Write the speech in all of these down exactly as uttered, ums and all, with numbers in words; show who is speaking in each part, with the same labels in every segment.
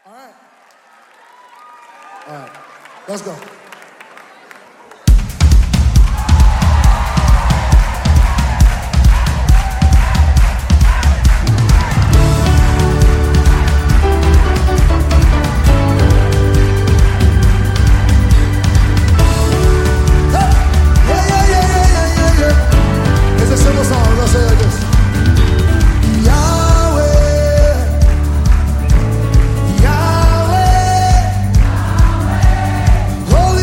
Speaker 1: All right. All right. Let's go.
Speaker 2: Holy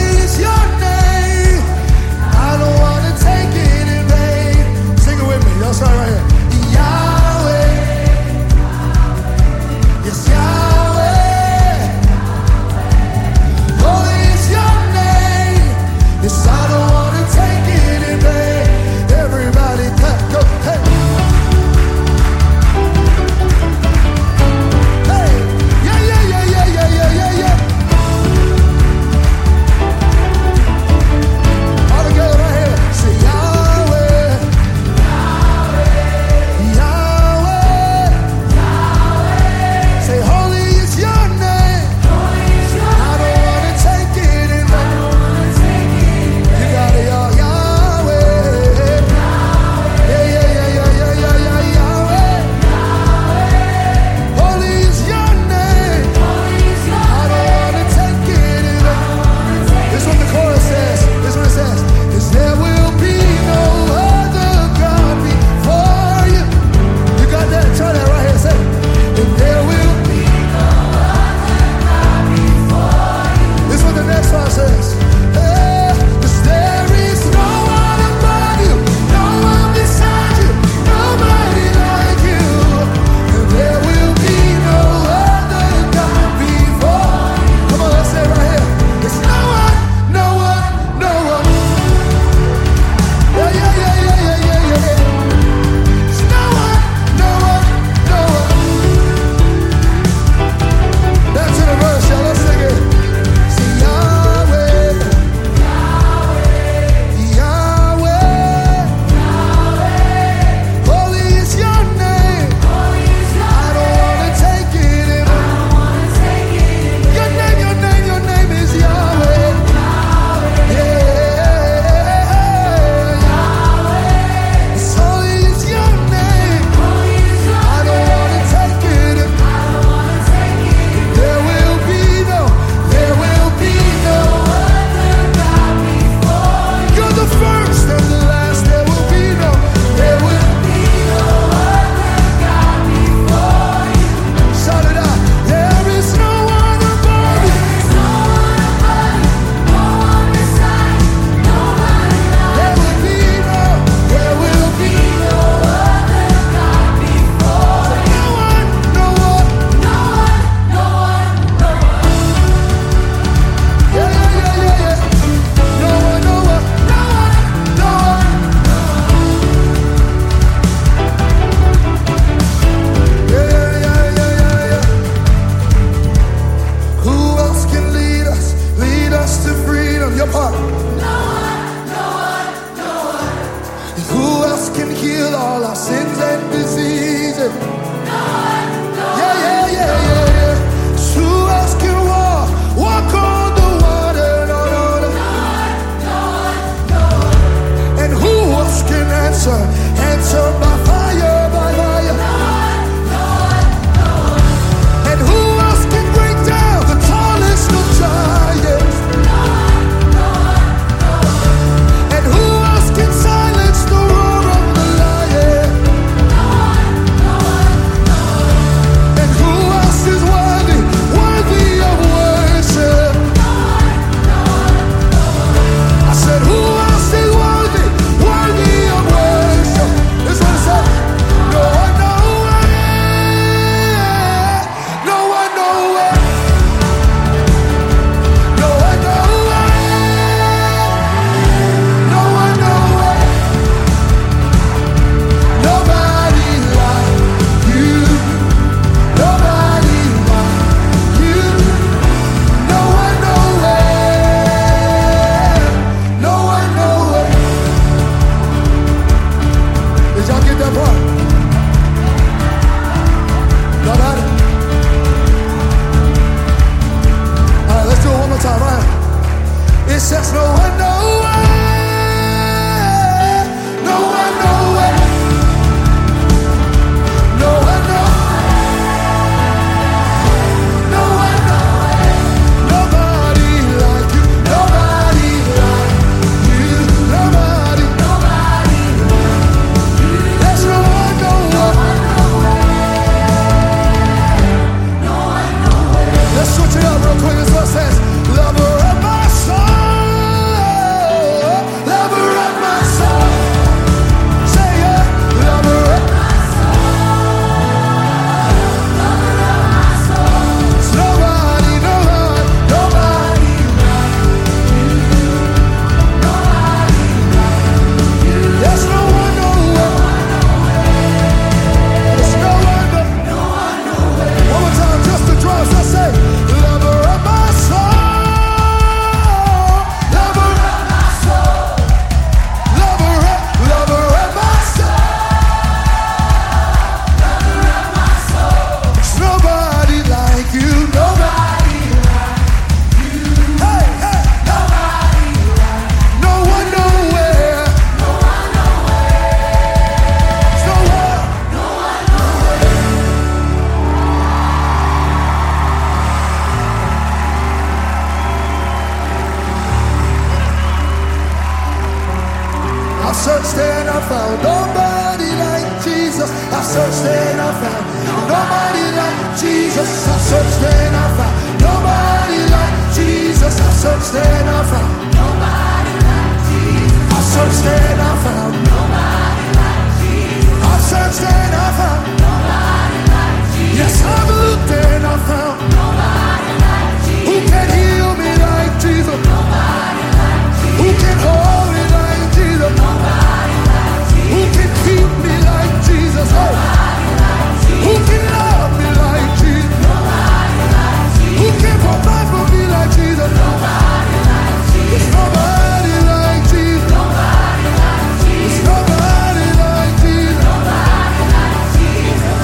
Speaker 1: searched and I found nobody like Jesus. I searched and I found nobody like Jesus. I searched and I found nobody like Jesus. I searched and I found nobody like Jesus. I searched and I found nobody like Jesus. I searched and I found nobody like Jesus. Yes, I've looked and I found nobody like Jesus. Who can heal me like Jesus? Nobody like Jesus. Who can hold me like Jesus? Nobody like Jesus. Who can keep me like Jesus? Nobody like Jesus. Who can love me like Jesus? Nobody like Jesus. Who can provide for me like Jesus? Nobody like Jesus. There's nobody like Jesus. Nobody like Jesus. There's nobody like Jesus. Nobody like Jesus.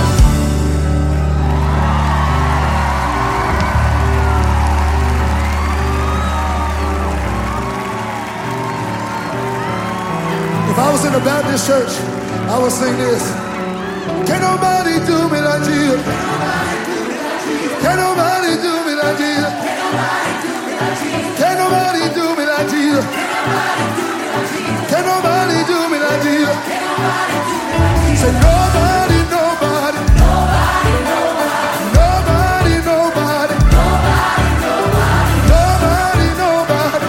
Speaker 1: If I was in a Baptist church, I would sing this. Can nobody do me like Jesus? Can nobody do me like Jesus? Can nobody do me like Jesus? Can nobody do me like Jesus? Say nobody, nobody, nobody, nobody, nobody, nobody, nobody, nobody,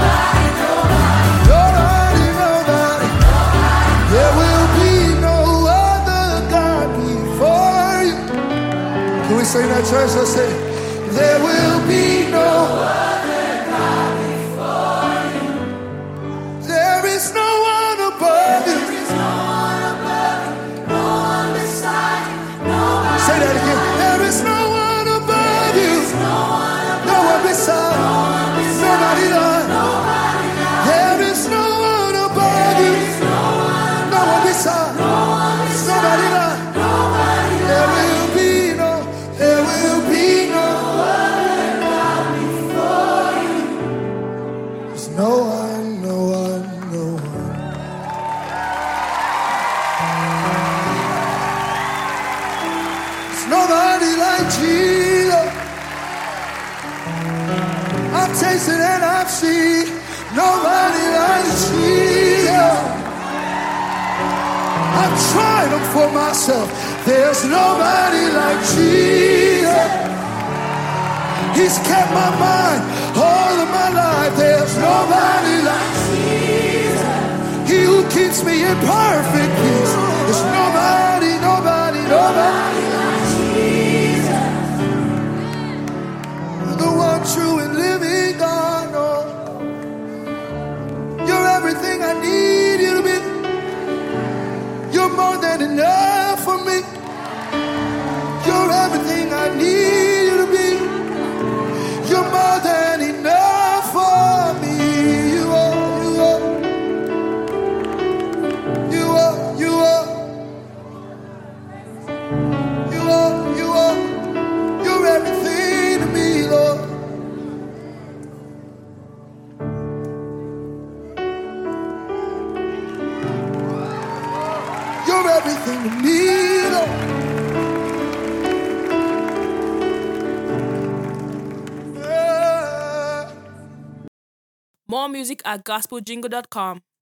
Speaker 1: nobody, nobody. There will be no other God before you. Can we sing that, church? Let's say, there will be no other God before you. There is no one above you. There is no one above you, no one beside you, nobody. Say that again. There is no one above you, no one beside you, nobody like. There is no one above you, no one beside you, nobody like. There will be no, there will be no other God before you. There's no one, no one, no one. There's nobody like Jesus. I've tasted and I've seen nobody like Jesus. I've tried them for myself. There's nobody like Jesus. He's kept my mind all of my life. There's nobody like Jesus. He who keeps me in perfect peace. There's nobody, nobody, nobody like Jesus. You're the one true and living God. Oh, you're everything I need you to be. You're more than enough for me. You're everything I need you to be. You're more than enough for me. You are, you are. You are, you are. You are, you are. You're everything to me, Lord. You're everything to me, Lord.
Speaker 2: More music at gospel jingle dot com.